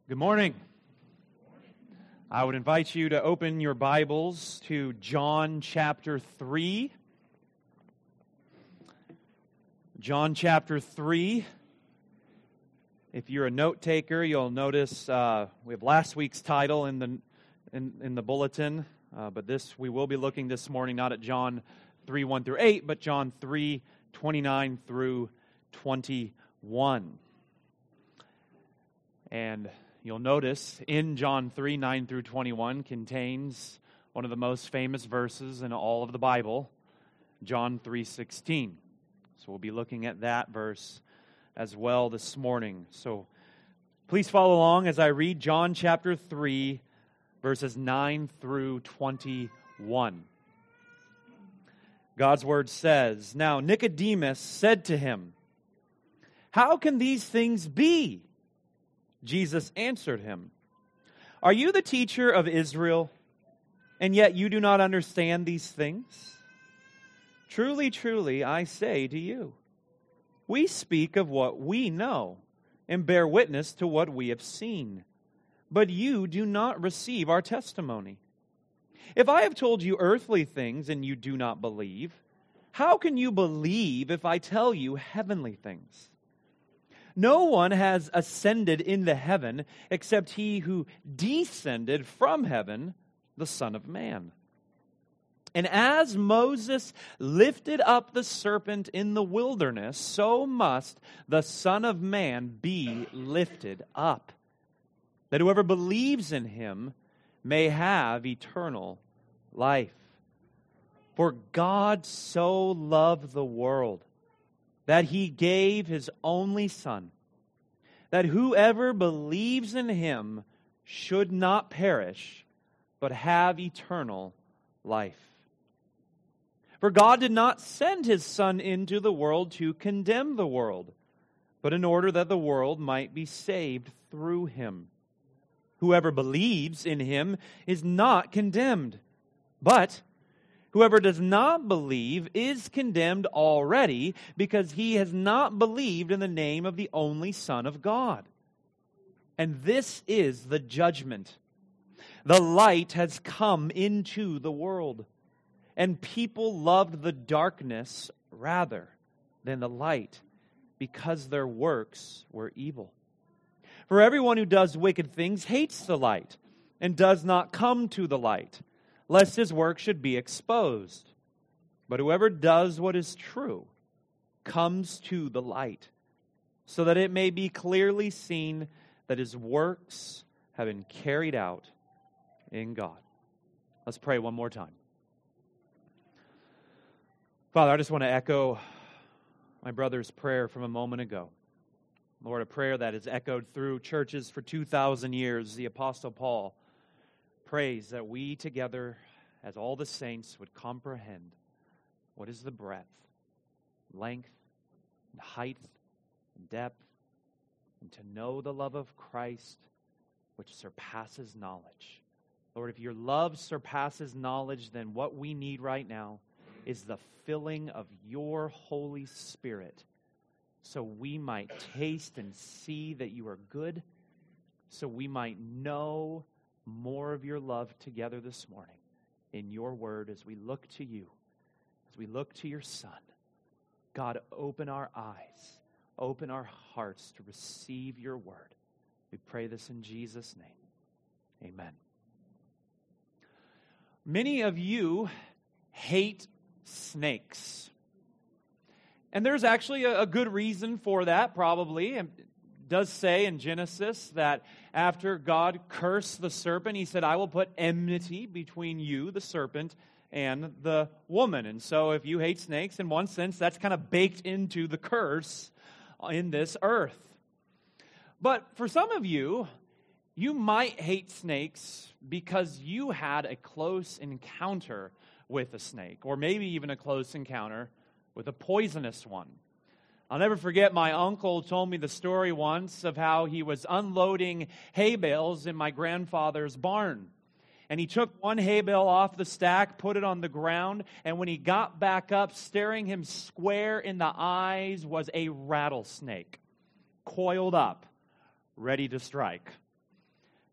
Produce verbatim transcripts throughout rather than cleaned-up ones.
Good morning. I would invite you to open your Bibles to John chapter three. John chapter three. If you're a note taker, you'll notice uh, we have last week's title in the in, in the bulletin, uh, but this we will be looking this morning not at John three one through eight, but John three twenty-nine through twenty-one. And you'll notice in John three, nine through twenty-one contains one of the most famous verses in all of the Bible, John three sixteen. So we'll be looking at that verse as well this morning. So please follow along as I read John chapter three, verses nine through twenty-one. God's word says, "Now Nicodemus said to him, 'How can these things be?' Jesus answered him, 'Are you the teacher of Israel, and yet you do not understand these things? Truly, truly, I say to you, we speak of what we know and bear witness to what we have seen, but you do not receive our testimony. If I have told you earthly things and you do not believe, how can you believe if I tell you heavenly things? No one has ascended into heaven except he who descended from heaven, the Son of Man. And as Moses lifted up the serpent in the wilderness, so must the Son of Man be lifted up, that whoever believes in him may have eternal life. For God so loved the world that he gave his only Son, that whoever believes in him should not perish, but have eternal life. For God did not send his Son into the world to condemn the world, but in order that the world might be saved through him. Whoever believes in him is not condemned, but whoever does not believe is condemned already, because he has not believed in the name of the only Son of God. And this is the judgment. The light has come into the world, and people loved the darkness rather than the light, because their works were evil. For everyone who does wicked things hates the light, and does not come to the light, lest his work should be exposed. But whoever does what is true comes to the light, so that it may be clearly seen that his works have been carried out in God." Let's pray one more time. Father, I just want to echo my brother's prayer from a moment ago. Lord, a prayer that has echoed through churches for two thousand years. The Apostle Paul prays that we together, as all the saints, would comprehend what is the breadth, length, and height, and depth, and to know the love of Christ, which surpasses knowledge. Lord, if your love surpasses knowledge, then what we need right now is the filling of your Holy Spirit, so we might taste and see that you are good, so we might know more of your love together this morning in your word as we look to you, as we look to your Son. God, open our eyes, open our hearts to receive your word. We pray this in Jesus' name. Amen. Many of you hate snakes. And there's actually a, a good reason for that, probably. It does say in Genesis that after God cursed the serpent, he said, "I will put enmity between you, the serpent, and the woman." And so if you hate snakes, in one sense, that's kind of baked into the curse in this earth. But for some of you, you might hate snakes because you had a close encounter with a snake, or maybe even a close encounter with a poisonous one. I'll never forget, my uncle told me the story once of how he was unloading hay bales in my grandfather's barn. And he took one hay bale off the stack, put it on the ground, and when he got back up, staring him square in the eyes was a rattlesnake, coiled up, ready to strike.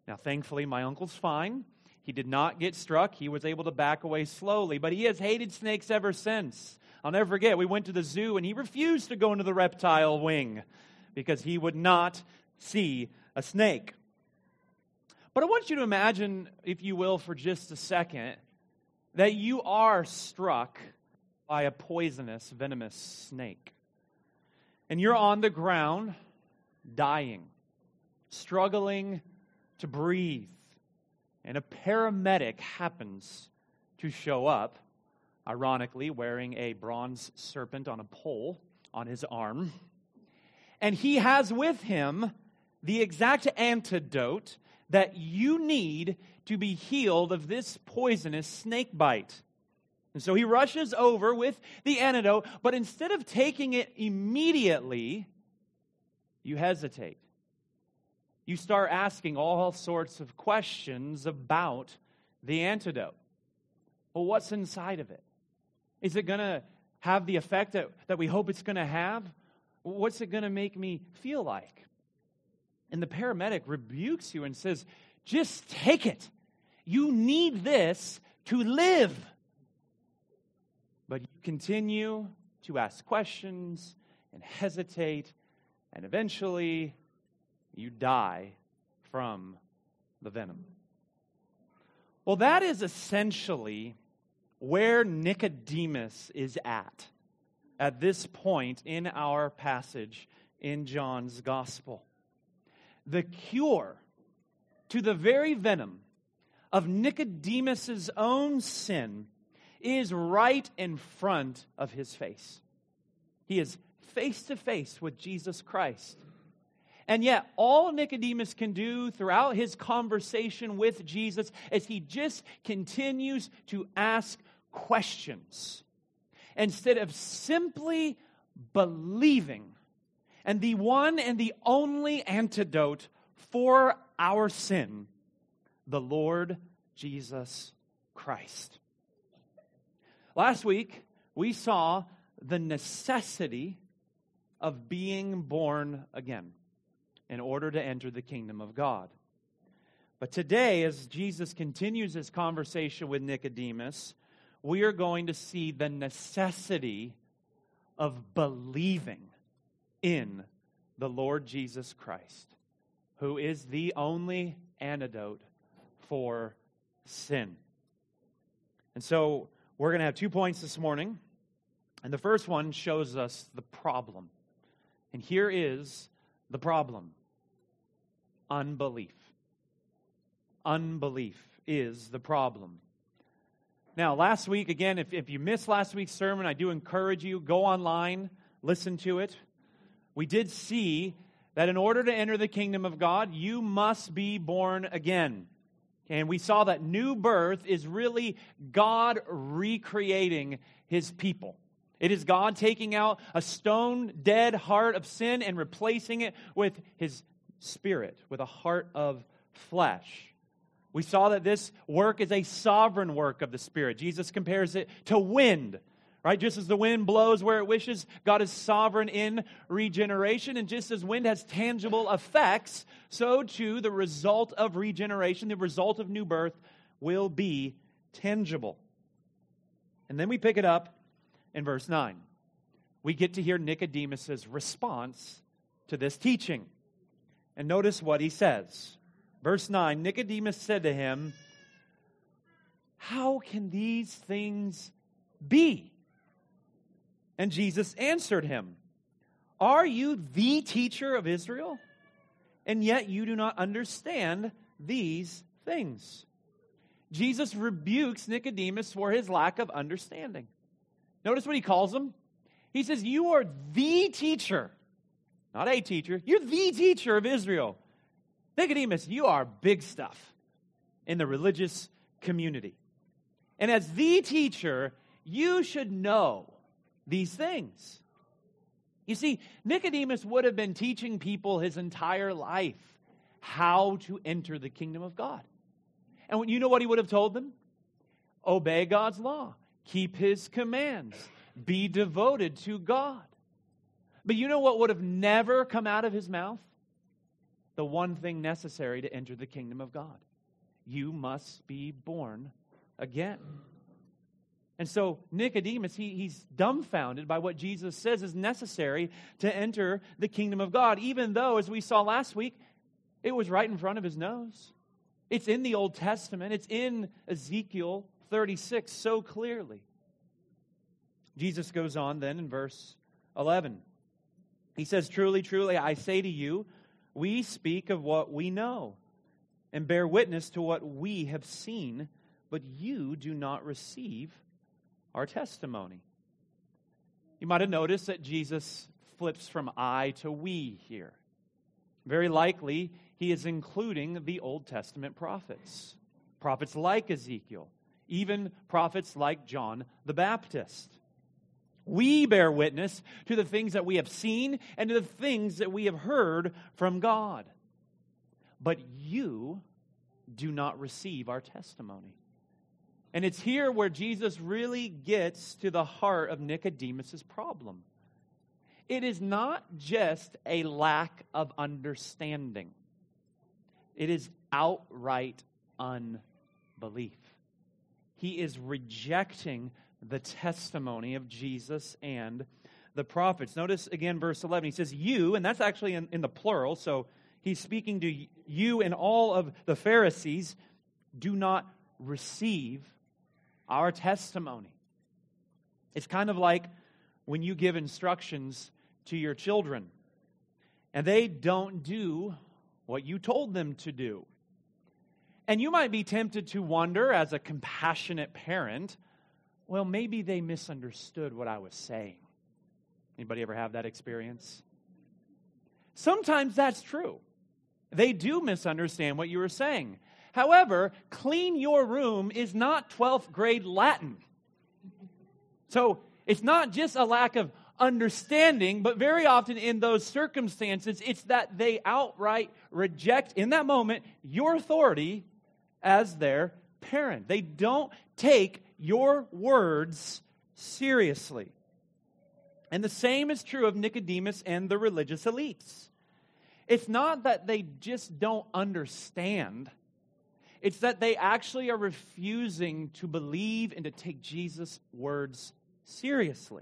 Now, thankfully, my uncle's fine. He did not get struck. He was able to back away slowly, but he has hated snakes ever since. I'll never forget, we went to the zoo, and he refused to go into the reptile wing because he would not see a snake. But I want you to imagine, if you will, for just a second, that you are struck by a poisonous, venomous snake. And you're on the ground, dying, struggling to breathe. And a paramedic happens to show up, ironically wearing a bronze serpent on a pole on his arm. And he has with him the exact antidote that you need to be healed of this poisonous snake bite. And so he rushes over with the antidote, but instead of taking it immediately, you hesitate. You start asking all sorts of questions about the antidote. Well, what's inside of it? Is it going to have the effect that, that we hope it's going to have? What's it going to make me feel like? And the paramedic rebukes you and says, just take it. You need this to live. But you continue to ask questions and hesitate, and eventually you die from the venom. Well, that is essentially where Nicodemus is at, at this point in our passage in John's Gospel. The cure to the very venom of Nicodemus's own sin is right in front of his face. He is face to face with Jesus Christ. And yet, all Nicodemus can do throughout his conversation with Jesus is he just continues to ask questions instead of simply believing. And the one and the only antidote for our sin, the Lord Jesus Christ. Last week, we saw the necessity of being born again in order to enter the kingdom of God. But today, as Jesus continues his conversation with Nicodemus, we are going to see the necessity of believing in the Lord Jesus Christ, who is the only antidote for sin. And so, we're going to have two points this morning. And the first one shows us the problem. And here is the problem. Unbelief. Unbelief is the problem. Now, last week, again, if, if you missed last week's sermon, I do encourage you, go online, listen to it. We did see that in order to enter the kingdom of God, you must be born again. And we saw that new birth is really God recreating his people. It is God taking out a stone dead heart of sin and replacing it with his spirit, with a heart of flesh. We saw that this work is a sovereign work of the Spirit. Jesus compares it to wind, right? Just as the wind blows where it wishes, God is sovereign in regeneration. And just as wind has tangible effects, so too the result of regeneration, the result of new birth, will be tangible. And then we pick it up in verse nine. We get to hear Nicodemus' response to this teaching. And notice what he says. Verse nine, Nicodemus said to him, "How can these things be?" And Jesus answered him, "Are you the teacher of Israel? And yet you do not understand these things." Jesus rebukes Nicodemus for his lack of understanding. Notice what he calls him. He says, "You are the teacher." Not a teacher. You're the teacher of Israel. Nicodemus, you are big stuff in the religious community. And as the teacher, you should know these things. You see, Nicodemus would have been teaching people his entire life how to enter the kingdom of God. And you know what he would have told them? Obey God's law. Keep his commands. Be devoted to God. But you know what would have never come out of his mouth? the one thing necessary to enter the kingdom of God. You must be born again. And so Nicodemus, he, he's dumbfounded by what Jesus says is necessary to enter the kingdom of God, even though, as we saw last week, it was right in front of his nose. It's in the Old Testament. It's in Ezekiel thirty-six so clearly. Jesus goes on then in verse eleven. He says, "Truly, truly, I say to you, we speak of what we know and bear witness to what we have seen, but you do not receive our testimony." You might have noticed that Jesus flips from I to we here. Very likely, he is including the Old Testament prophets. Prophets like Ezekiel, even prophets like John the Baptist. We bear witness to the things that we have seen and to the things that we have heard from God. But you do not receive our testimony. And it's here where Jesus really gets to the heart of Nicodemus' problem. It is not just a lack of understanding. It is outright unbelief. He is rejecting the testimony of Jesus and the prophets. Notice again verse eleven. He says, you, and that's actually in, in the plural, so he's speaking to you and all of the Pharisees, do not receive our testimony. It's kind of like when you give instructions to your children and they don't do what you told them to do. And you might be tempted to wonder, as a compassionate parent, well, maybe they misunderstood what I was saying. Anybody ever have that experience? Sometimes that's true. They do misunderstand what you were saying. However, clean your room is not twelfth grade Latin. So it's not just a lack of understanding, but very often in those circumstances, it's that they outright reject, in that moment, your authority as their parent. They don't take your words seriously. And the same is true of Nicodemus and the religious elites. It's not that they just don't understand. It's that they actually are refusing to believe and to take Jesus' words seriously.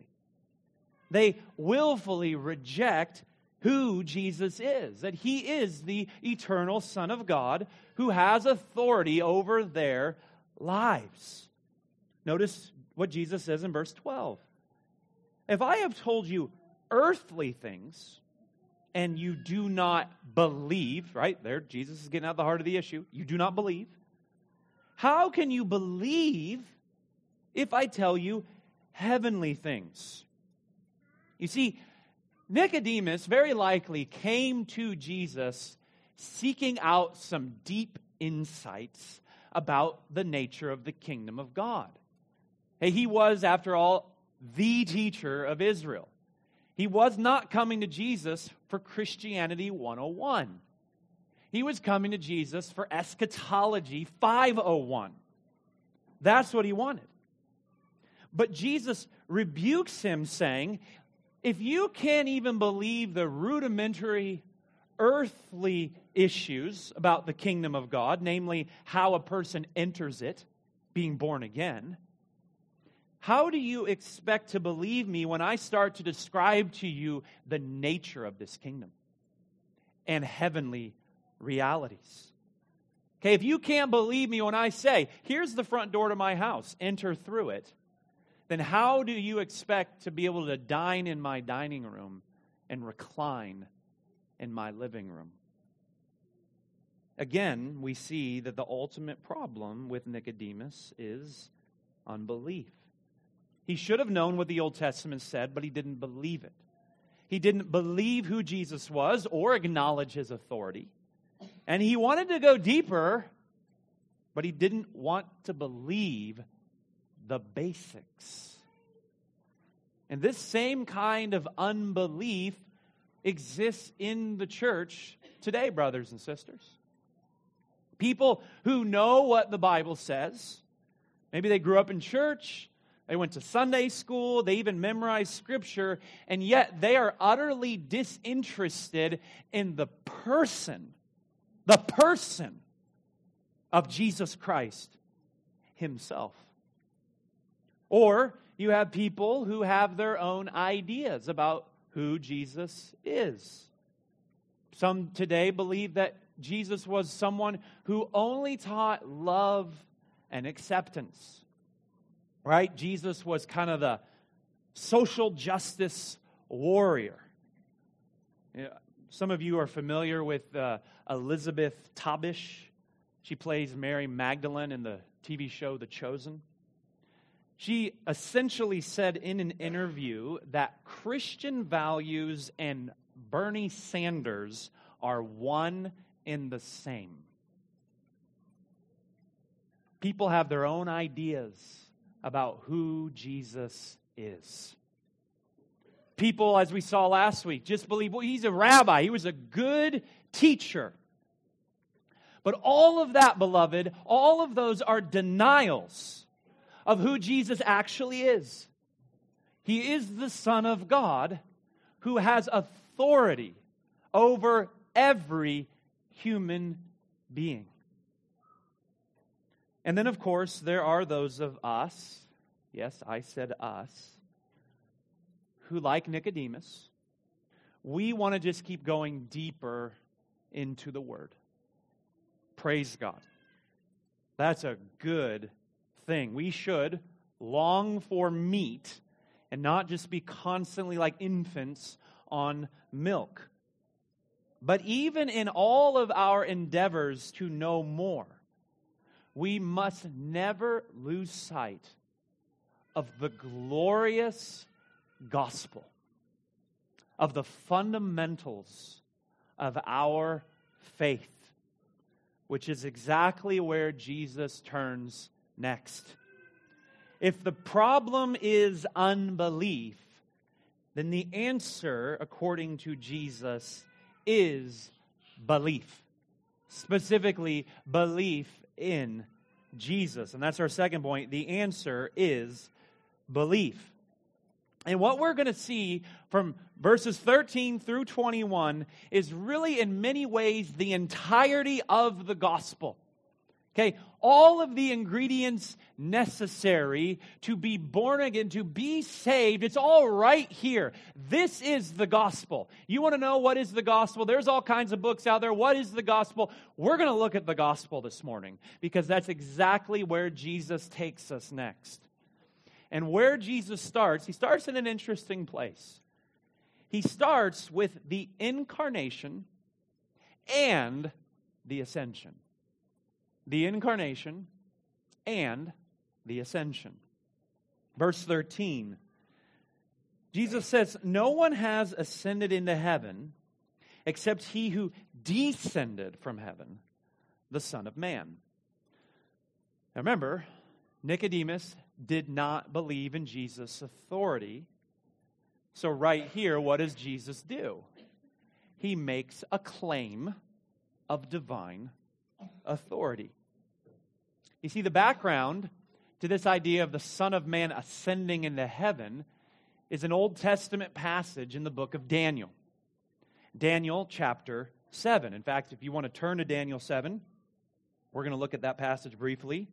They willfully reject who Jesus is, that he is the eternal Son of God who has authority over their lives. Notice what Jesus says in verse twelve. If I have told you earthly things and you do not believe, right there, Jesus is getting at the heart of the issue. You do not believe. How can you believe if I tell you heavenly things? You see, Nicodemus very likely came to Jesus seeking out some deep insights about the nature of the kingdom of God. Hey, he was, after all, the teacher of Israel. He was not coming to Jesus for Christianity one oh one. He was coming to Jesus for eschatology five oh one. That's what he wanted. But Jesus rebukes him, saying, if you can't even believe the rudimentary earthly issues about the kingdom of God, namely how a person enters it, being born again, how do you expect to believe me when I start to describe to you the nature of this kingdom and heavenly realities? Okay, if you can't believe me when I say, here's the front door to my house, enter through it, then how do you expect to be able to dine in my dining room and recline in my living room? Again, we see that the ultimate problem with Nicodemus is unbelief. He should have known what the Old Testament said, but he didn't believe it. He didn't believe who Jesus was or acknowledge his authority. And he wanted to go deeper, but he didn't want to believe the basics. And this same kind of unbelief exists in the church today, brothers and sisters. People who know what the Bible says, maybe they grew up in church, they went to Sunday school, they even memorized Scripture, and yet they are utterly disinterested in the person the person of Jesus Christ himself. Or you have people who have their own ideas about who Jesus is. Some today believe that Jesus was someone who only taught love and acceptance. Right? Jesus was kind of the social justice warrior. You know, some of you are familiar with uh, Elizabeth Tabish. She plays Mary Magdalene in the T V show The Chosen. She essentially said in an interview that Christian values and Bernie Sanders are one and the same. People have their own ideas about who Jesus is. People, as we saw last week, just believe, well, he's a rabbi. He was a good teacher. But all of that, beloved, all of those are denials of who Jesus actually is. He is the Son of God who has authority over every human being. And then, of course, there are those of us, yes, I said us, who, like Nicodemus, we want to just keep going deeper into the Word. Praise God. That's a good thing. We should long for meat and not just be constantly like infants on milk. But even in all of our endeavors to know more, we must never lose sight of the glorious gospel, of the fundamentals of our faith, which is exactly where Jesus turns next. If the problem is unbelief, then the answer, according to Jesus, is belief. Specifically, belief in Jesus. And that's our second point. The answer is belief. And what we're going to see from verses thirteen through twenty-one is really in many ways the entirety of the gospel. Okay, all of the ingredients necessary to be born again, to be saved, it's all right here. This is the gospel. You want to know what is the gospel? There's all kinds of books out there. What is the gospel? We're going to look at the gospel this morning because that's exactly where Jesus takes us next. And where Jesus starts, he starts in an interesting place. He starts with the incarnation and the ascension. The incarnation and the ascension. Verse thirteen. Jesus says, "No one has ascended into heaven except he who descended from heaven, the Son of Man." Now remember, Nicodemus did not believe in Jesus' authority. So right here, what does Jesus do? He makes a claim of divine authority. You see, the background to this idea of the Son of Man ascending into heaven is an Old Testament passage in the book of Daniel. Daniel chapter seven. In fact, if you want to turn to Daniel seven, we're going to look at that passage briefly.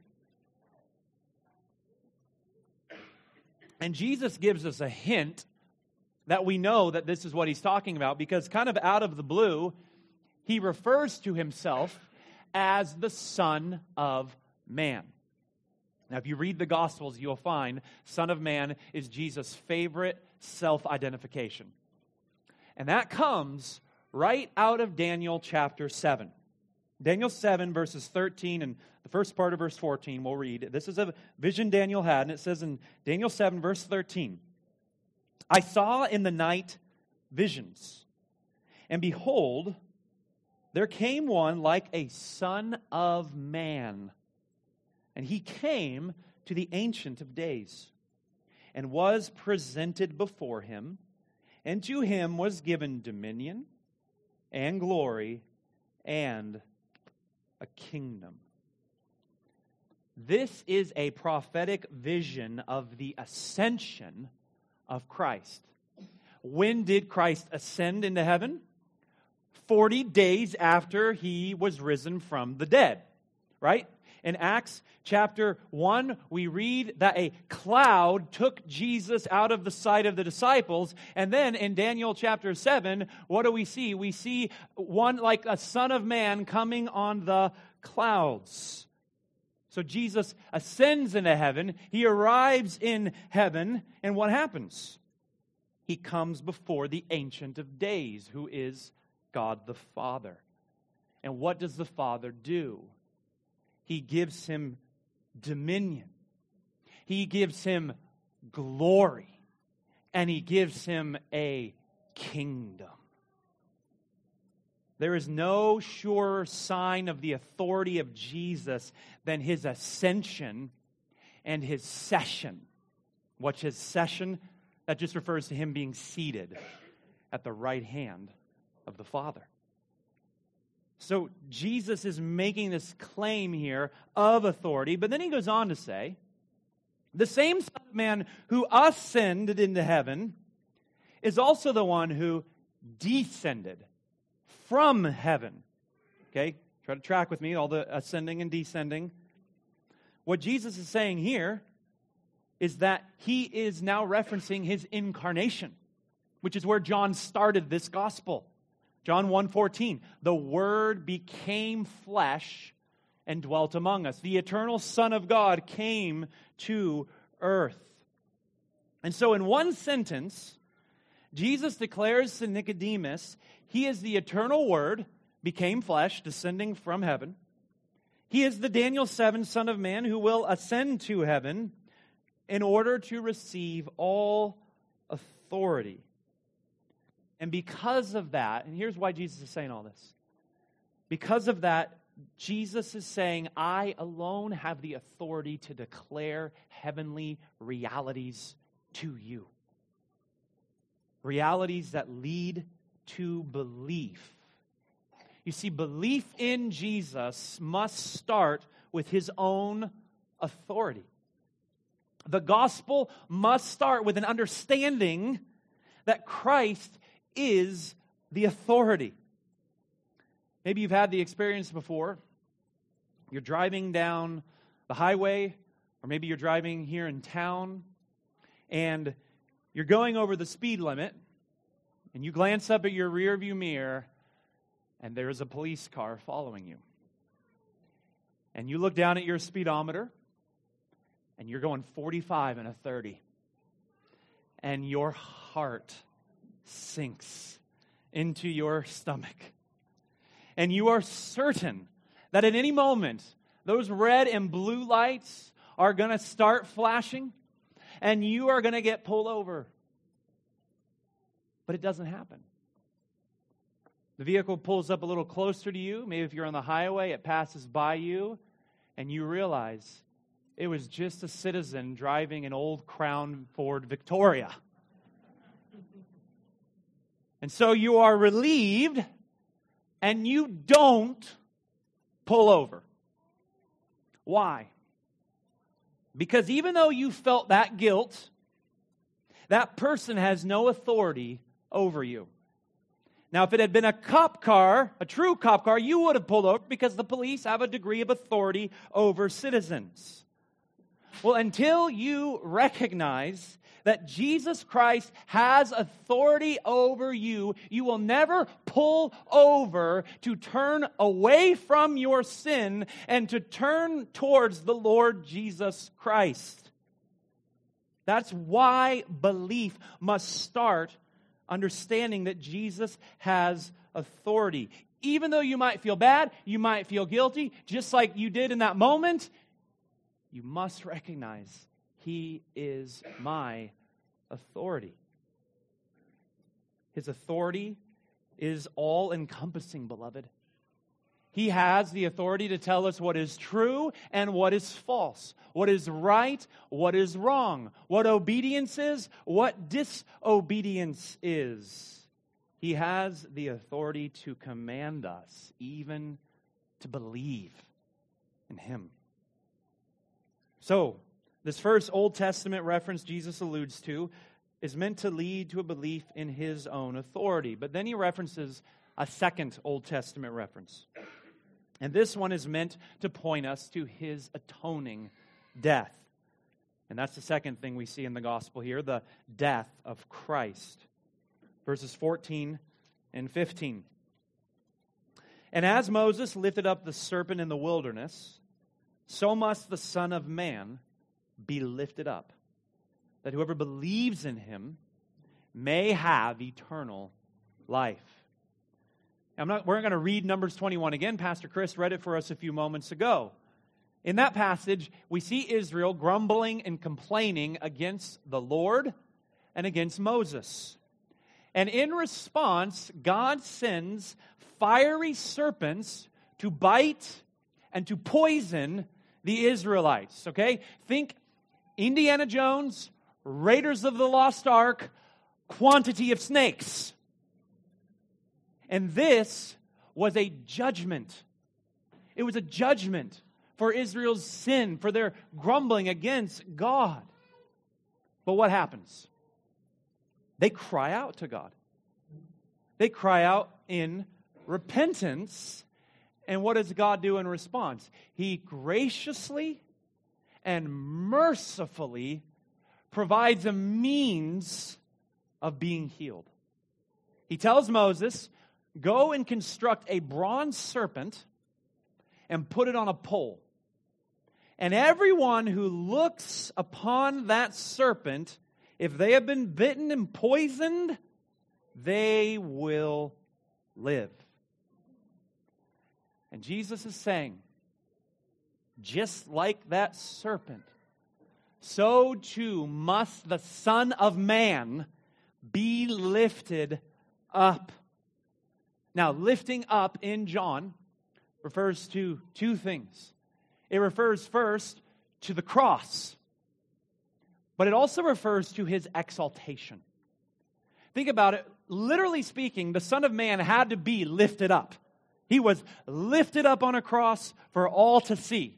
And Jesus gives us a hint that we know that this is what he's talking about because kind of out of the blue, he refers to himself as the Son of Man. Now, if you read the Gospels, you'll find Son of Man is Jesus' favorite self-identification. And that comes right out of Daniel chapter seven. Daniel seven, verses thirteen and the first part of verse fourteen, we'll read. This is a vision Daniel had, and it says in Daniel seven, verse thirteen, "I saw in the night visions, and behold, there came one like a son of man, and he came to the Ancient of Days, and was presented before him, and to him was given dominion and glory and a kingdom." This is a prophetic vision of the ascension of Christ. When did Christ ascend into heaven? forty days after he was risen from the dead, right? In Acts chapter one, we read that a cloud took Jesus out of the sight of the disciples. And then in Daniel chapter seven, what do we see? We see one like a son of man coming on the clouds. So Jesus ascends into heaven. He arrives in heaven. And what happens? He comes before the Ancient of Days, who is God the Father. And what does the Father do? He gives him dominion. He gives him glory. And he gives him a kingdom. There is no surer sign of the authority of Jesus than his ascension and his session. What's his session? That just refers to him being seated at the right hand of the Father. So Jesus is making this claim here of authority, but then he goes on to say, the same Son of Man who ascended into heaven is also the one who descended from heaven. Okay, try to track with me, all the ascending and descending. What Jesus is saying here is that he is now referencing his incarnation, which is where John started this gospel. John one fourteen, the Word became flesh and dwelt among us. The eternal Son of God came to earth. And so in one sentence, Jesus declares to Nicodemus, he is the eternal Word, became flesh, descending from heaven. He is the Daniel seven Son of Man who will ascend to heaven in order to receive all authority. And because of that, and here's why Jesus is saying all this. Because of that, Jesus is saying, I alone have the authority to declare heavenly realities to you. Realities that lead to belief. You see, belief in Jesus must start with his own authority. The gospel must start with an understanding that Christ is the authority. Maybe you've had the experience before. You're driving down the highway, or maybe you're driving here in town, and you're going over the speed limit, and you glance up at your rearview mirror, and there's a police car following you. And you look down at your speedometer, and you're going forty-five and a thirty. And your heart sinks into your stomach. And you are certain that at any moment, those red and blue lights are going to start flashing, and you are going to get pulled over. But it doesn't happen. The vehicle pulls up a little closer to you. Maybe if you're on the highway, it passes by you, and you realize it was just a citizen driving an old Crown Ford Victoria. And so you are relieved, and you don't pull over. Why? Because even though you felt that guilt, that person has no authority over you. Now, if it had been a cop car, a true cop car, you would have pulled over because the police have a degree of authority over citizens. Well, until you recognize that Jesus Christ has authority over you, you will never pull over to turn away from your sin and to turn towards the Lord Jesus Christ. That's why belief must start understanding that Jesus has authority. Even though you might feel bad, you might feel guilty, just like you did in that moment, you must recognize He is my authority. His authority is all-encompassing, beloved. He has the authority to tell us what is true and what is false, what is right, what is wrong, what obedience is, what disobedience is. He has the authority to command us, even to believe in Him. So, this first Old Testament reference Jesus alludes to is meant to lead to a belief in His own authority. But then He references a second Old Testament reference. And this one is meant to point us to his atoning death. And that's the second thing we see in the gospel here, the death of Christ. Verses fourteen and fifteen. And as Moses lifted up the serpent in the wilderness, so must the Son of Man be lifted up, that whoever believes in him may have eternal life. I'm not, we're going to read Numbers twenty-one again. Pastor Chris read it for us a few moments ago. In that passage, we see Israel grumbling and complaining against the Lord and against Moses. And in response, God sends fiery serpents to bite and to poison the Israelites. Okay? Think Indiana Jones, Raiders of the Lost Ark, quantity of snakes. And this was a judgment. It was a judgment for Israel's sin, for their grumbling against God. But what happens? They cry out to God. They cry out in repentance. And what does God do in response? He graciously and mercifully provides a means of being healed. He tells Moses, go and construct a bronze serpent and put it on a pole. And everyone who looks upon that serpent, if they have been bitten and poisoned, they will live. And Jesus is saying, just like that serpent, so too must the Son of Man be lifted up. Now, lifting up in John refers to two things. It refers first to the cross, but it also refers to his exaltation. Think about it. Literally speaking, the Son of Man had to be lifted up. He was lifted up on a cross for all to see.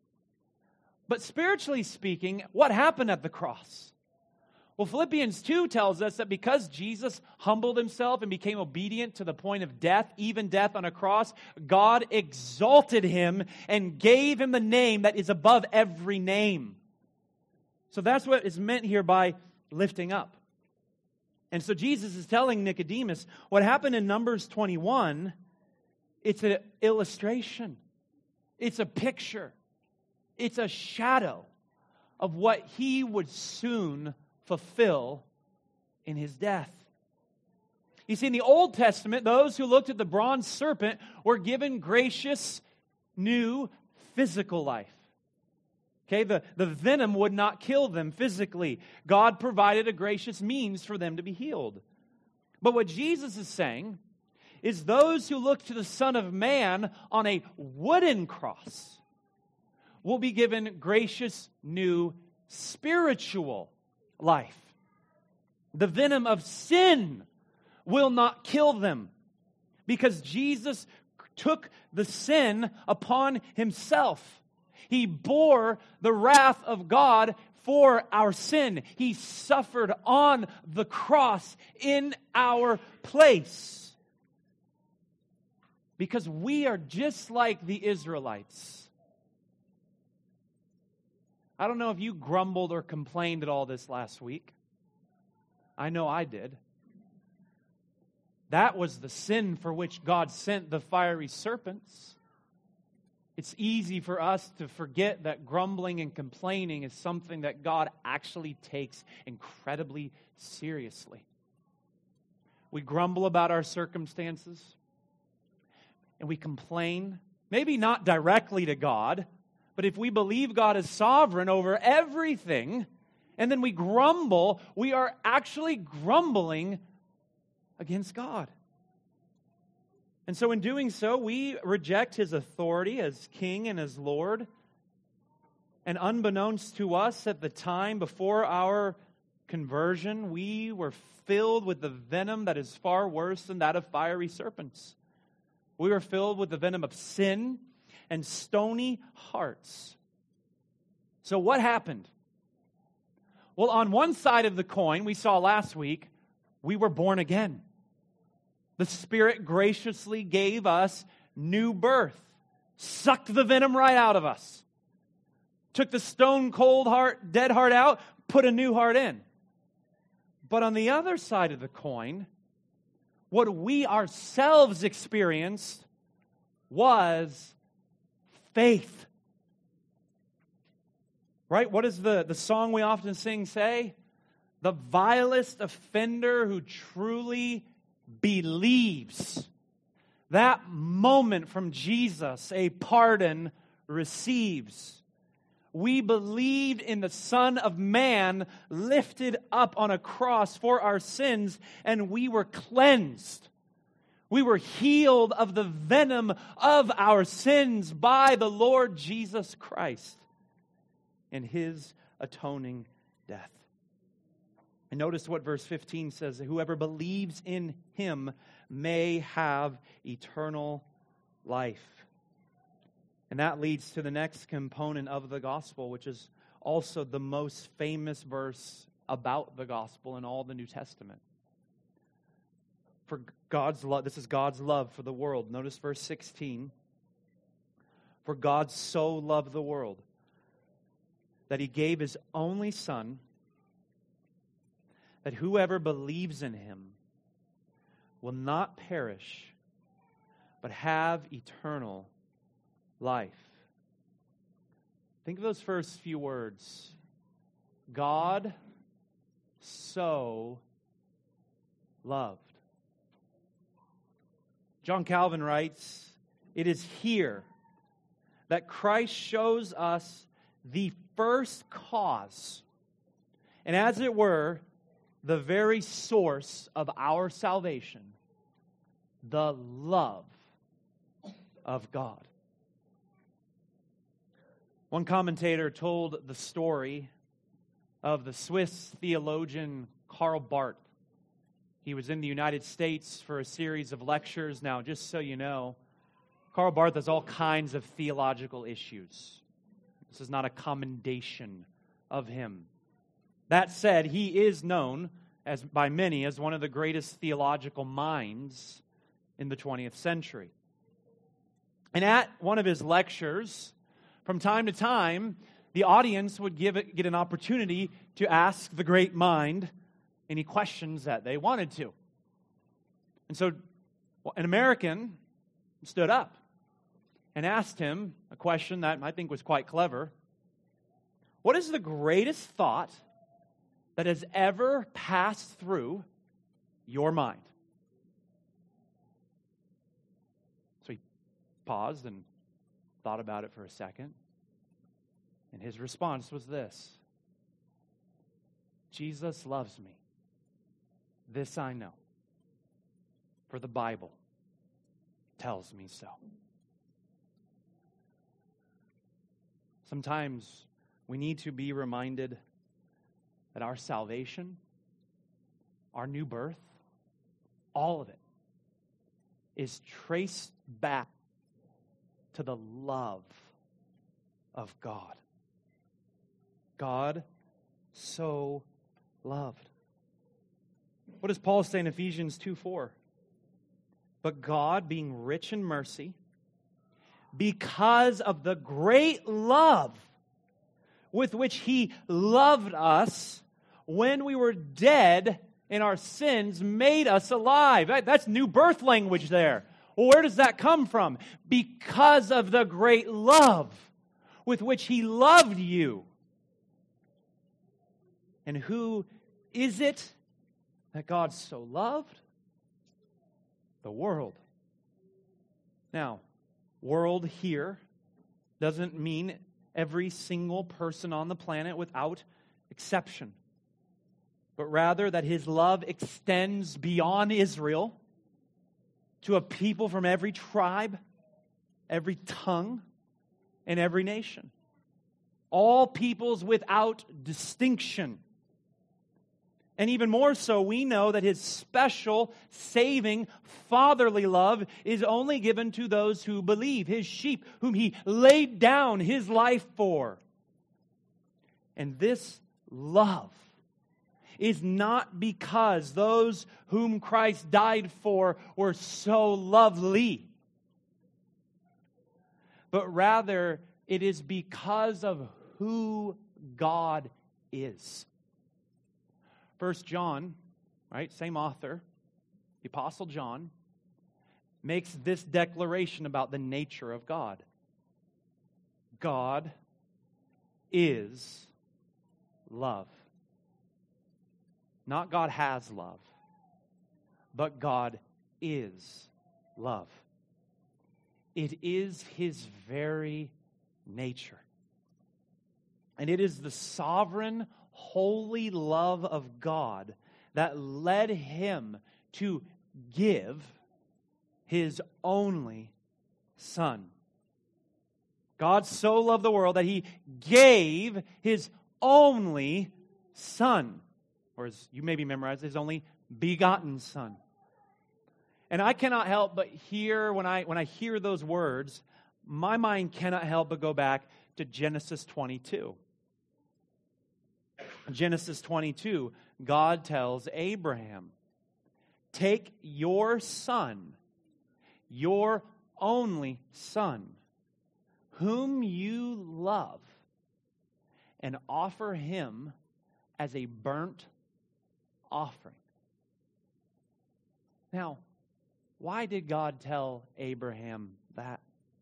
But spiritually speaking, what happened at the cross? Well, Philippians two tells us that because Jesus humbled himself and became obedient to the point of death, even death on a cross, God exalted him and gave him the name that is above every name. So that's what is meant here by lifting up. And so Jesus is telling Nicodemus what happened in Numbers twenty-one, it's an illustration. It's a picture. It's a shadow of what he would soon fulfill in his death. You see, in the Old Testament, those who looked at the bronze serpent were given gracious, new, physical life. Okay, the, the venom would not kill them physically. God provided a gracious means for them to be healed. But what Jesus is saying is those who look to the Son of Man on a wooden cross will be given gracious, new, spiritual life. The venom of sin will not kill them because Jesus took the sin upon himself. He bore the wrath of God for our sin. He suffered on the cross in our place. Because we are just like the Israelites. I don't know if you grumbled or complained at all this last week. I know I did. That was the sin for which God sent the fiery serpents. It's easy for us to forget that grumbling and complaining is something that God actually takes incredibly seriously. We grumble about our circumstances, and we complain, maybe not directly to God, but if we believe God is sovereign over everything, and then we grumble, we are actually grumbling against God. And so in doing so, we reject his authority as king and as Lord. And unbeknownst to us at the time before our conversion, we were filled with the venom that is far worse than that of fiery serpents. We were filled with the venom of sin and stony hearts. So what happened? Well, on one side of the coin, we saw last week, we were born again. The Spirit graciously gave us new birth, sucked the venom right out of us, took the stone cold heart, dead heart out, put a new heart in. But on the other side of the coin, what we ourselves experienced was faith. Right? What does the, the song we often sing say? The vilest offender who truly believes. That moment from Jesus, a pardon receives. We believed in the Son of Man lifted up on a cross for our sins, and we were cleansed. We were healed of the venom of our sins by the Lord Jesus Christ and His atoning death. And notice what verse fifteen says, whoever believes in Him may have eternal life. And that leads to the next component of the gospel, which is also the most famous verse about the gospel in all the New Testament. For God's love, this is God's love for the world. Notice verse sixteen. For God so loved the world that He gave His only Son, that whoever believes in Him will not perish, but have eternal life. Think of those first few words. God so loved. John Calvin writes, it is here that Christ shows us the first cause, and as it were, the very source of our salvation, the love of God. One commentator told the story of the Swiss theologian Karl Barth. He was in the United States for a series of lectures. Now, just so you know, Karl Barth has all kinds of theological issues. This is not a commendation of him. That said, he is known as by many as one of the greatest theological minds in the twentieth century. And at one of his lectures, from time to time, the audience would give it, get an opportunity to ask the great mind any questions that they wanted to. And so an American stood up and asked him a question that I think was quite clever. What is the greatest thought that has ever passed through your mind? So he paused and thought about it for a second. And his response was this: Jesus loves me. This I know, for the Bible tells me so. Sometimes we need to be reminded that our salvation, our new birth, all of it is traced back to the love of God. God so loved. What does Paul say in Ephesians two four? But God, being rich in mercy, because of the great love with which He loved us when we were dead in our sins, made us alive. That's new birth language there. Well, where does that come from? Because of the great love with which He loved you. And who is it that God so loved? The world. Now, world here doesn't mean every single person on the planet without exception, but rather that His love extends beyond Israel to a people from every tribe, every tongue, and every nation. All peoples without distinction. And even more so, we know that His special, saving, fatherly love is only given to those who believe, His sheep, whom He laid down His life for. And this love is not because those whom Christ died for were so lovely, but rather it is because of who God is. First John, right, same author, the Apostle John, makes this declaration about the nature of God. God is love. Not God has love, but God is love. It is His very nature. And it is the sovereign, holy love of God that led Him to give His only Son. God so loved the world that He gave His only Son. Or as you maybe memorized, His only begotten Son. And I cannot help but hear, when I when I hear those words, my mind cannot help but go back to Genesis twenty-two. Genesis twenty-two, God tells Abraham, take your son, your only son, whom you love, and offer him as a burnt offering. Now, why did God tell Abraham that?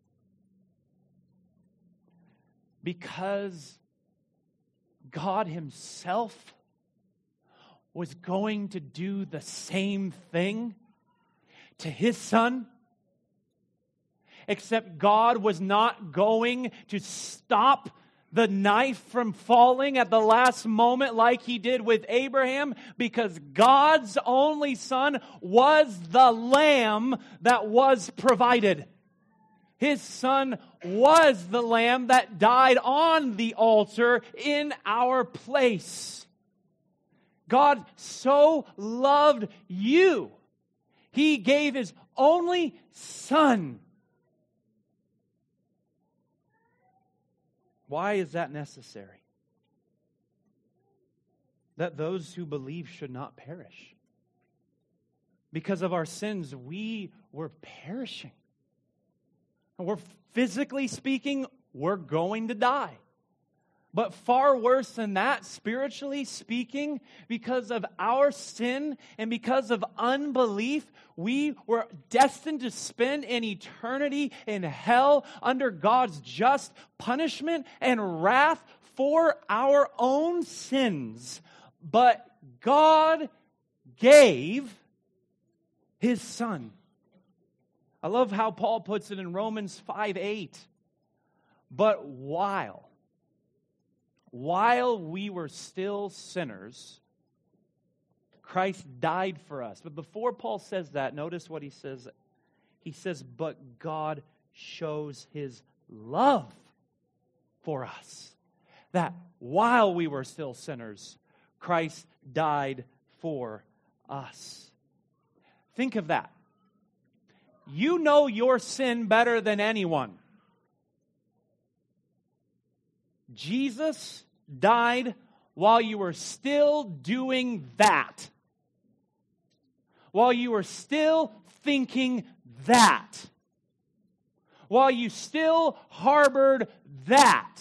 Because God Himself was going to do the same thing to His Son, except God was not going to stop the knife from falling at the last moment like He did with Abraham, because God's only Son was the lamb that was provided. His Son was the lamb that died on the altar in our place. God so loved you, He gave His only Son. Why is that necessary? That those who believe should not perish. Because of our sins, we were perishing. And we're physically speaking, we're going to die. But far worse than that, spiritually speaking, because of our sin and because of unbelief, we were destined to spend an eternity in hell under God's just punishment and wrath for our own sins. But God gave His Son. I love how Paul puts it in Romans five eight. But while While we were still sinners, Christ died for us. But before Paul says that, notice what he says. He says, but God shows His love for us. That while we were still sinners, Christ died for us. Think of that. You know your sin better than anyone. Jesus died while you were still doing that. While you were still thinking that. While you still harbored that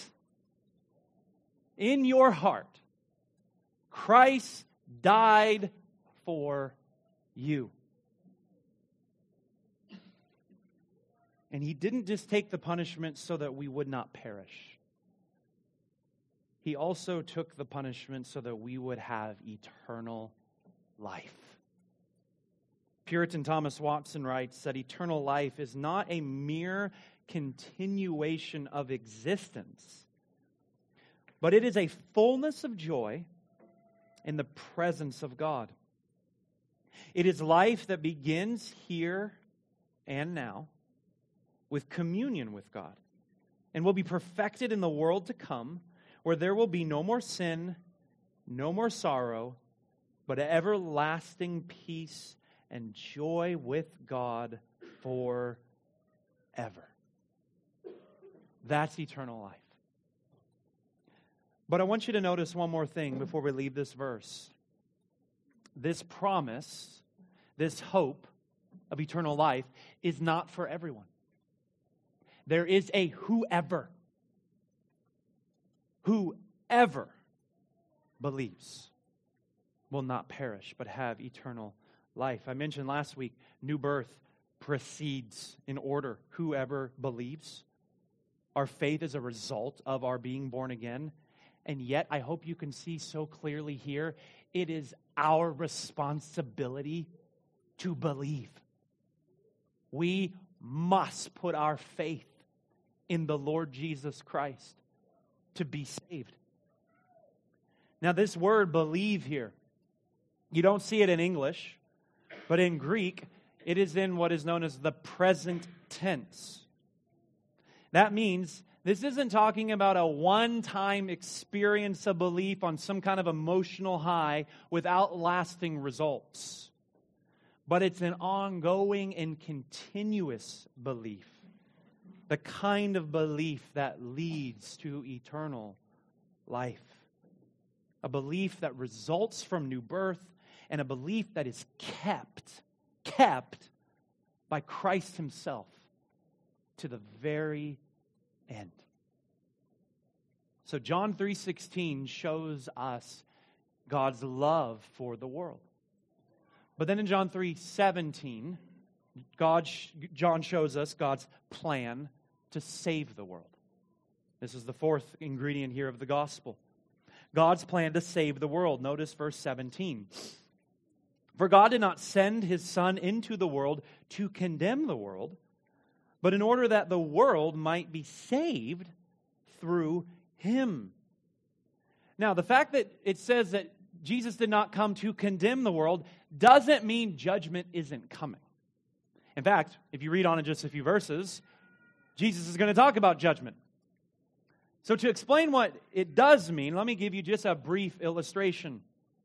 in your heart. Christ died for you. And He didn't just take the punishment so that we would not perish. He also took the punishment so that we would have eternal life. Puritan Thomas Watson writes that eternal life is not a mere continuation of existence, but it is a fullness of joy in the presence of God. It is life that begins here and now with communion with God and will be perfected in the world to come, where there will be no more sin, no more sorrow, but everlasting peace and joy with God forever. That's eternal life. But I want you to notice one more thing before we leave this verse. this promise, this hope of eternal life is not for everyone. There is a whoever. Whoever believes will not perish, but have eternal life. I mentioned last week, new birth precedes in order whoever believes. Our faith is a result of our being born again. And yet, I hope you can see so clearly here, it is our responsibility to believe. We must put our faith in the Lord Jesus Christ to be saved. Now, this word believe here, you don't see it in English, but in Greek, it is in what is known as the present tense. That means this isn't talking about a one-time experience of belief on some kind of emotional high without lasting results. But it's an ongoing and continuous belief. The kind of belief that leads to eternal life. A belief that results from new birth and a belief that is kept, kept by Christ Himself to the very end. So John three sixteen shows us God's love for the world. But then in John three seventeen, God, John shows us God's plan to save the world. This is the fourth ingredient here of the gospel. God's plan to save the world. Notice verse seventeen. For God did not send His Son into the world to condemn the world, but in order that the world might be saved through Him. Now, the fact that it says that Jesus did not come to condemn the world doesn't mean judgment isn't coming. In fact, if you read on in just a few verses, Jesus is going to talk about judgment. So to explain what it does mean, let me give you just a brief illustration.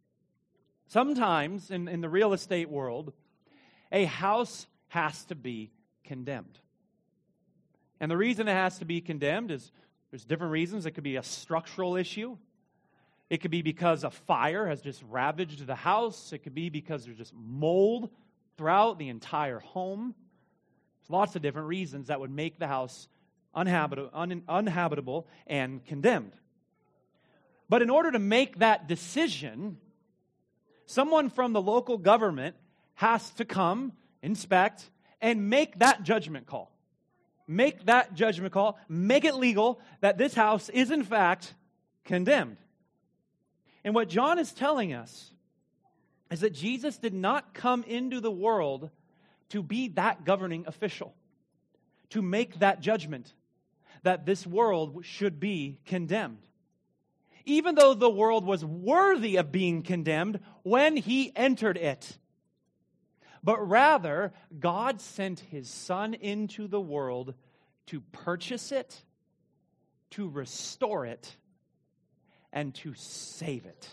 Sometimes in, in the real estate world, a house has to be condemned. And the reason it has to be condemned is there's different reasons. It could be a structural issue. It could be because a fire has just ravaged the house. It could be because there's just mold throughout the entire home. There's lots of different reasons that would make the house uninhabitable, un, uninhabitable and condemned. But in order to make that decision, someone from the local government has to come, inspect, and make that judgment call. Make that judgment call, make it legal that this house is in fact condemned. And what John is telling us is that Jesus did not come into the world to be that governing official, to make that judgment that this world should be condemned. Even though the world was worthy of being condemned when He entered it. But rather, God sent His Son into the world to purchase it, to restore it, and to save it.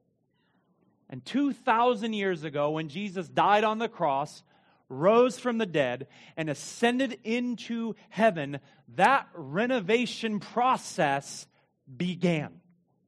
And two thousand years ago, when Jesus died on the cross, rose from the dead, and ascended into heaven, that renovation process began.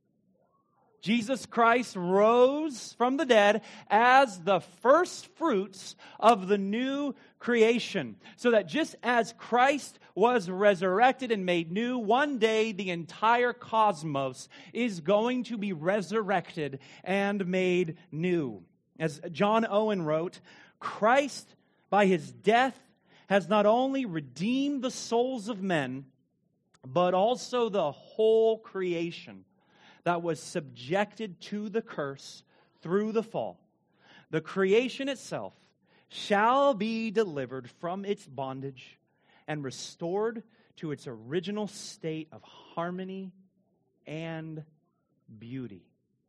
Jesus Christ rose from the dead as the first fruits of the new creation. So that just as Christ was resurrected and made new, one day the entire cosmos is going to be resurrected and made new. As John Owen wrote, Christ, by His death, has not only redeemed the souls of men, but also the whole creation that was subjected to the curse through the fall. The creation itself shall be delivered from its bondage and restored to its original state of harmony and beauty.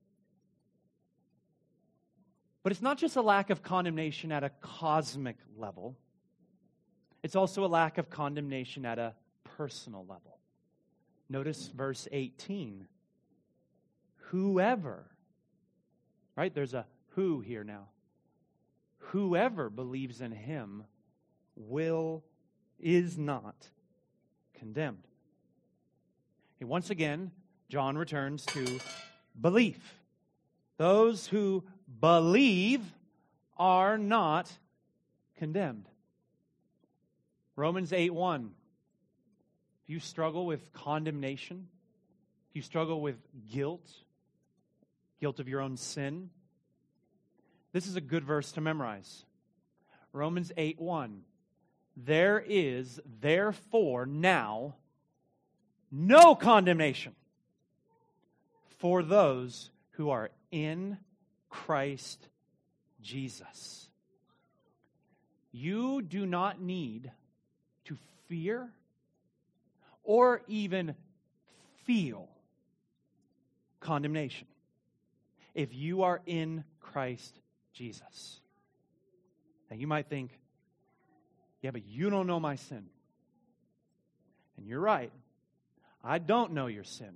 But it's not just a lack of condemnation at a cosmic level. It's also a lack of condemnation at a personal level. Notice verse eighteen. Whoever, right? There's a who here now. Whoever believes in Him will, is not condemned. And once again, John returns to belief. Those who believe are not condemned. Romans eight one. If you struggle with condemnation, if you struggle with guilt, guilt of your own sin, this is a good verse to memorize. Romans eight one. There is therefore now no condemnation for those who are in Christ Jesus. You do not need to fear or even feel condemnation if you are in Christ Jesus. Now you might think, yeah, but you don't know my sin. And you're right. I don't know your sin.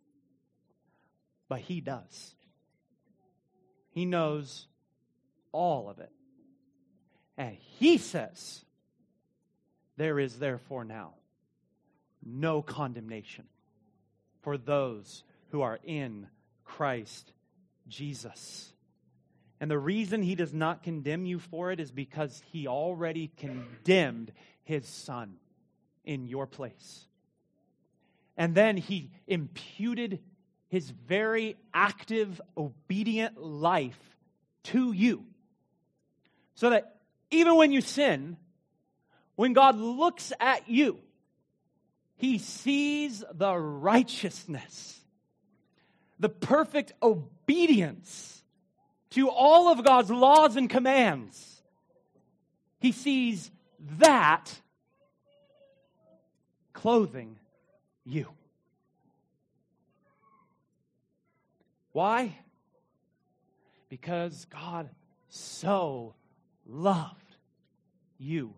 But He does. He knows all of it. And He says, there is therefore now no condemnation for those who are in Christ Jesus. And the reason He does not condemn you for it is because He already condemned His Son in your place. And then He imputed His very active, obedient life to you. So that even when you sin, when God looks at you, He sees the righteousness, the perfect obedience to all of God's laws and commands. He sees that clothing you. Why? Because God so loved you.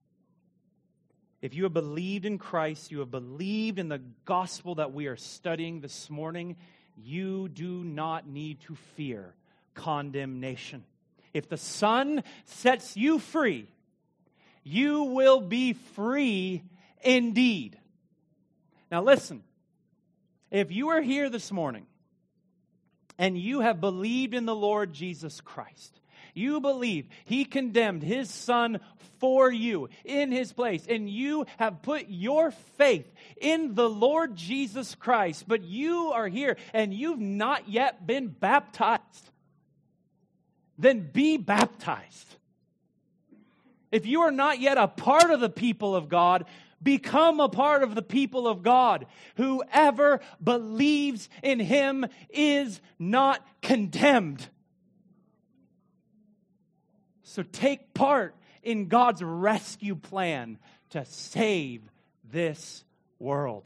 If you have believed in Christ, you have believed in the gospel that we are studying this morning, you do not need to fear condemnation. If the Son sets you free, you will be free indeed. Now listen, if you are here this morning and you have believed in the Lord Jesus Christ, you believe He condemned His Son for you in His place, and you have put your faith in the Lord Jesus Christ, but you are here and you've not yet been baptized, then be baptized. If you are not yet a part of the people of God, become a part of the people of God. Whoever believes in Him is not condemned. So take part in God's rescue plan to save this world.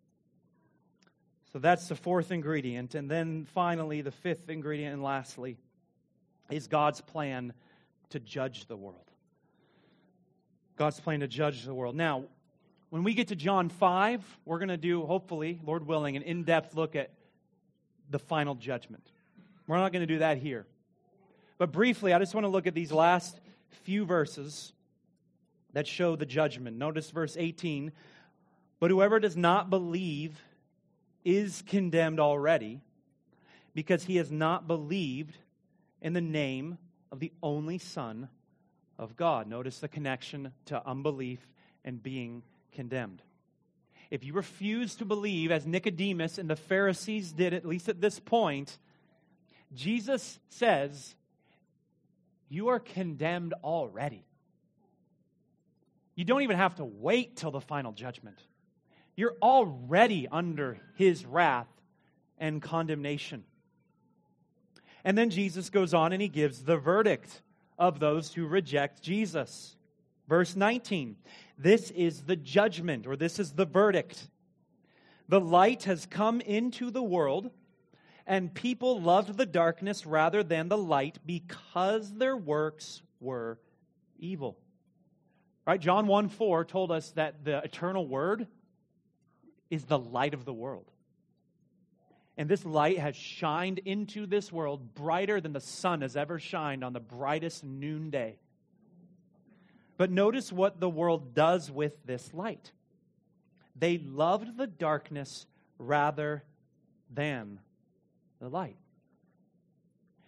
So that's the fourth ingredient. And then finally, the fifth ingredient, and lastly, is God's plan to judge the world. God's plan to judge the world. Now, when we get to John five, we're going to do, hopefully, Lord willing, an in-depth look at the final judgment. We're not going to do that here. But briefly, I just want to look at these last few verses that show the judgment. Notice verse eighteen. But whoever does not believe is condemned already, because he has not believed in the name of the only Son of God. Notice the connection to unbelief and being condemned. If you refuse to believe, as Nicodemus and the Pharisees did, at least at this point, Jesus says, you are condemned already. You don't even have to wait till the final judgment. You're already under His wrath and condemnation. And then Jesus goes on and He gives the verdict of those who reject Jesus. Verse nineteen, this is the judgment, or this is the verdict. The light has come into the world, and people loved the darkness rather than the light because their works were evil. Right? John one four told us that the eternal Word is the light of the world. And this light has shined into this world brighter than the sun has ever shined on the brightest noonday. But notice what the world does with this light. They loved the darkness rather than the light.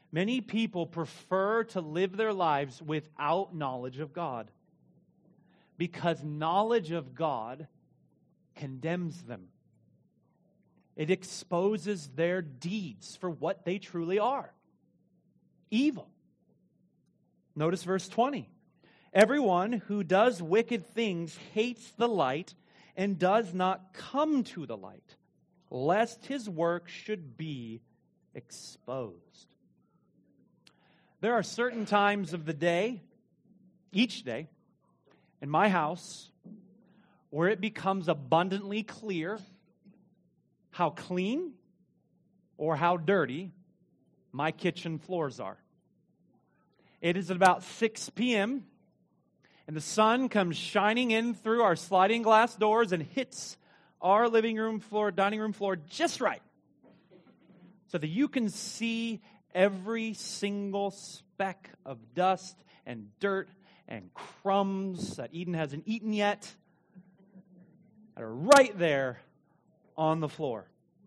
Many people prefer to live their lives without knowledge of God, because knowledge of God condemns them. It exposes their deeds for what they truly are: evil. Notice verse twenty. Everyone who does wicked things hates the light and does not come to the light, lest his work should be exposed. There are certain times of the day, each day, in my house, where it becomes abundantly clear how clean or how dirty my kitchen floors are. It is about six p.m., and the sun comes shining in through our sliding glass doors and hits our living room floor, dining room floor just right, so that you can see every single speck of dust and dirt and crumbs that Eden hasn't eaten yet that are right there on the floor.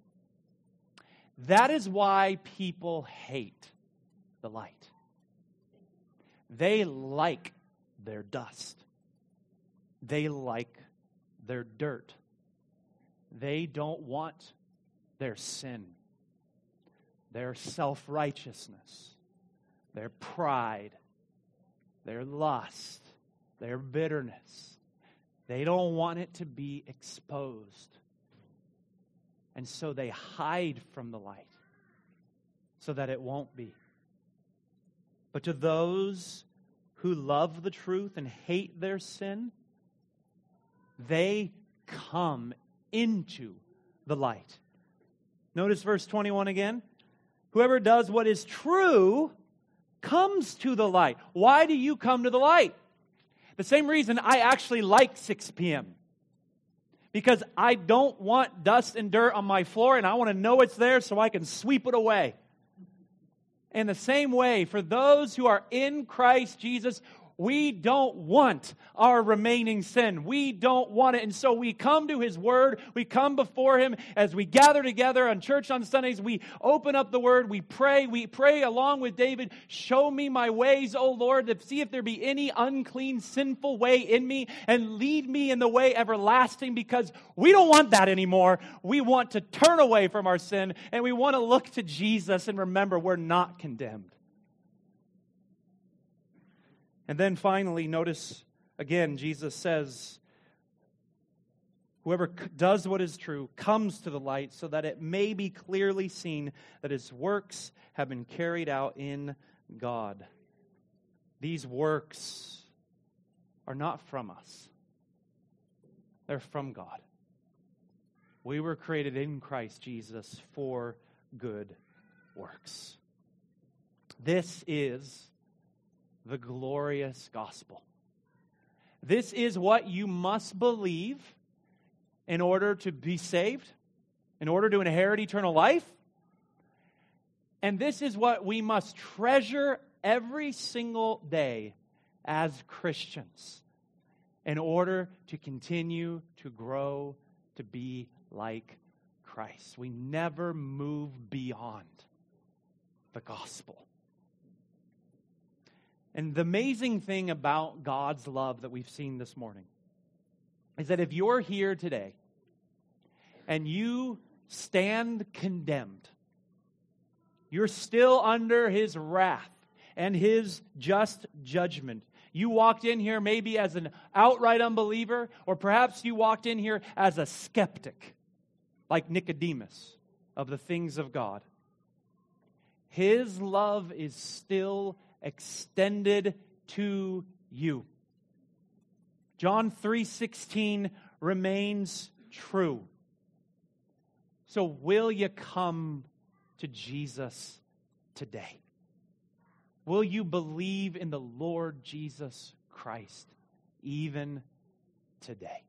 That is why people hate the light. They like their dust. They like their dirt. They don't want their sin, their self-righteousness, their pride, their lust, their bitterness. They don't want it to be exposed. And so they hide from the light so that it won't be. But to those who love the truth and hate their sin, they come into the light. Notice verse twenty-one again. Whoever does what is true comes to the light. Why do you come to the light? The same reason I actually like six p.m. Because I don't want dust and dirt on my floor, and I want to know it's there so I can sweep it away. In the same way, for those who are in Christ Jesus, we don't want our remaining sin. We don't want it. And so we come to His Word. We come before Him as we gather together on church on Sundays. We open up the Word. We pray. We pray along with David, show me my ways, O Lord, to see if there be any unclean, sinful way in me, and lead me in the way everlasting, because we don't want that anymore. We want to turn away from our sin, and we want to look to Jesus and remember we're not condemned. And then finally, notice again, Jesus says, whoever does what is true comes to the light so that it may be clearly seen that his works have been carried out in God. These works are not from us. They're from God. We were created in Christ Jesus for good works. This is the glorious gospel. This is what you must believe in order to be saved, in order to inherit eternal life. And this is what we must treasure every single day as Christians in order to continue to grow to be like Christ. We never move beyond the gospel. And the amazing thing about God's love that we've seen this morning is that if you're here today and you stand condemned, you're still under His wrath and His just judgment. You walked in here maybe as an outright unbeliever, or perhaps you walked in here as a skeptic, like Nicodemus, of the things of God. His love is still extended to you. John three sixteen remains true. So will you come to Jesus today? Will you believe in the Lord Jesus Christ even today?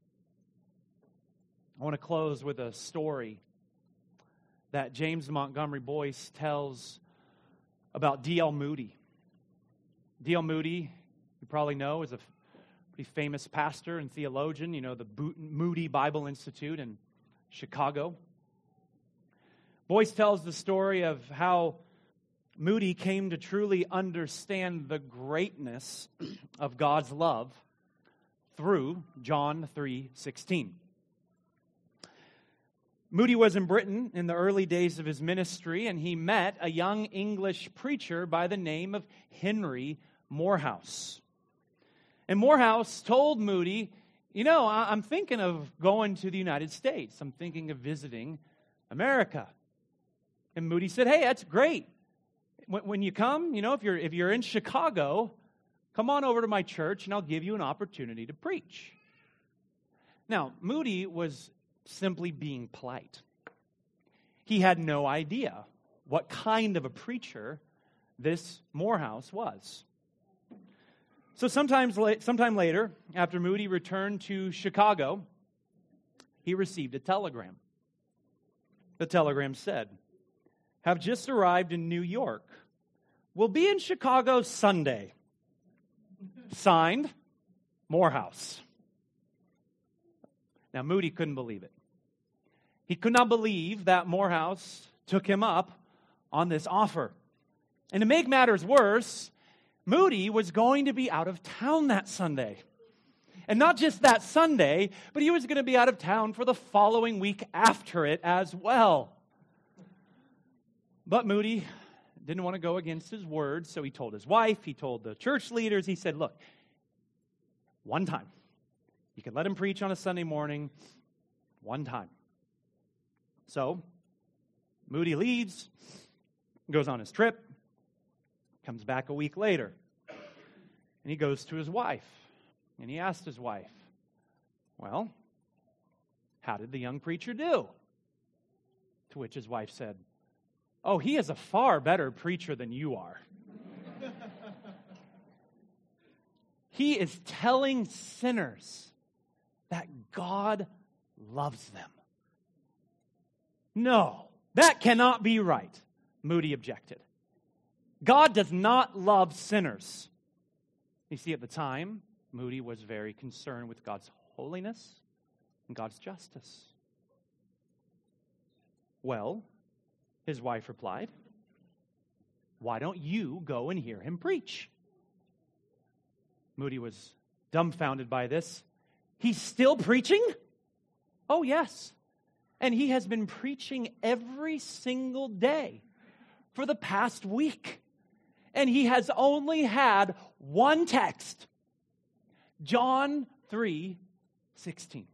I want to close with a story that James Montgomery Boyce tells about D L Moody. D L Moody, you probably know, is a pretty famous pastor and theologian. You know, the Moody Bible Institute in Chicago. Boyce tells the story of how Moody came to truly understand the greatness of God's love through John three sixteen. Moody was in Britain in the early days of his ministry, and he met a young English preacher by the name of Henry Morehouse. And Morehouse told Moody, you know, I'm thinking of going to the United States. I'm thinking of visiting America. And Moody said, hey, that's great. When, when you come, you know, if you're if you're in Chicago, come on over to my church and I'll give you an opportunity to preach. Now, Moody was simply being polite. He had no idea what kind of a preacher this Morehouse was. So sometimes, sometime later, after Moody returned to Chicago, he received a telegram. The telegram said, have just arrived in New York. Will be in Chicago Sunday. Signed, Morehouse. Now, Moody couldn't believe it. He could not believe that Morehouse took him up on this offer. And to make matters worse, Moody was going to be out of town that Sunday. And not just that Sunday, but he was going to be out of town for the following week after it as well. But Moody didn't want to go against his word, so he told his wife, he told the church leaders, he said, look, one time. You can let him preach on a Sunday morning, one time. So, Moody leaves, goes on his trip, comes back a week later, and he goes to his wife, and he asked his wife, well, how did the young preacher do? To which his wife said, oh, he is a far better preacher than you are. He is telling sinners that God loves them. No, that cannot be right, Moody objected. God does not love sinners. You see, at the time, Moody was very concerned with God's holiness and God's justice. Well, his wife replied, why don't you go and hear him preach? Moody was dumbfounded by this. He's still preaching? Oh, yes. And he has been preaching every single day for the past week. And he has only had one text, John three sixteen.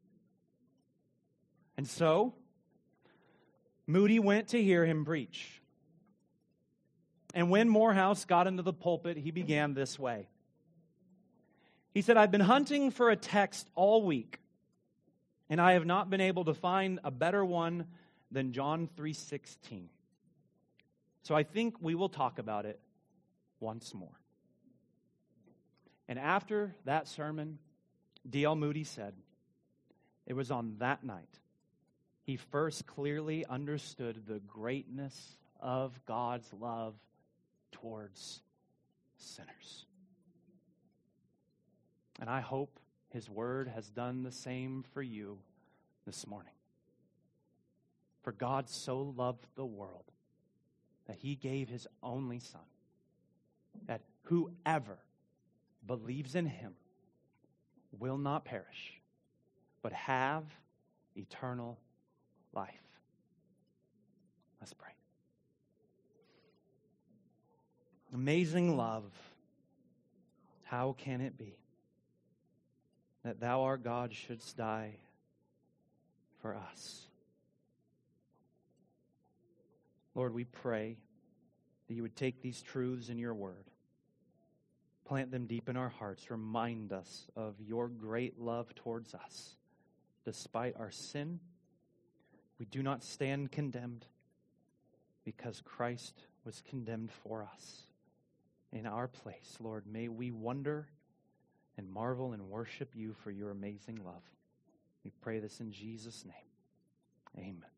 And so, Moody went to hear him preach. And when Morehouse got into the pulpit, he began this way. He said, I've been hunting for a text all week, and I have not been able to find a better one than John three sixteen. So I think we will talk about it once more. And after that sermon, D L Moody said, it was on that night he first clearly understood the greatness of God's love towards sinners. And I hope his word has done the same for you this morning. For God so loved the world that he gave his only Son, that whoever believes in him will not perish, but have eternal life. Let's pray. Amazing love, how can it be that thou, our God, shouldst die for us? Lord, we pray that you would take these truths in your word, plant them deep in our hearts, remind us of your great love towards us. Despite our sin, we do not stand condemned because Christ was condemned for us in our place. Lord, may we wonder and marvel and worship you for your amazing love. We pray this in Jesus' name. Amen.